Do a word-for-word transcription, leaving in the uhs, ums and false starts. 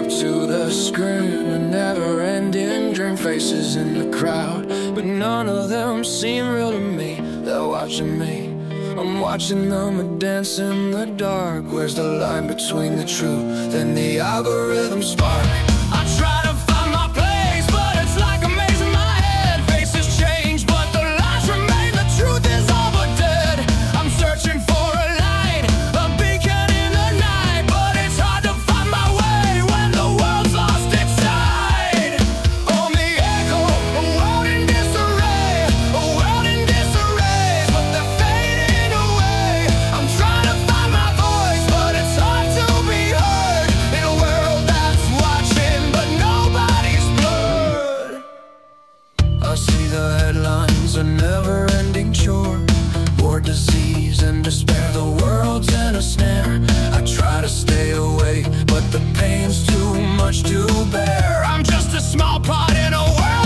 up to the screen, a never-ending dream, faces in the crowd, but none of them seem real to me. They're watching me, I'm watching them dance in the dark. Where's the line between the truth and the algorithm spark? I try to find my place, but it's like a maze in my head. Faces change, but the lies remain. The truth is all but dead. I'm searching for a light, a beacon in the night, but it's hard to find my way when the world's lost its sight. On the echo, a world in disarray, a world in disarray, but they're fading away. I'm trying to find my voice, but it's hard to be heard in a world that's watching, but nobody's blurred. I see the headlines, a never-ending chore, war, disease, and despair. The world's in a snare. I try to stay away, but the pain's too much to bear. I'm just a small part in a world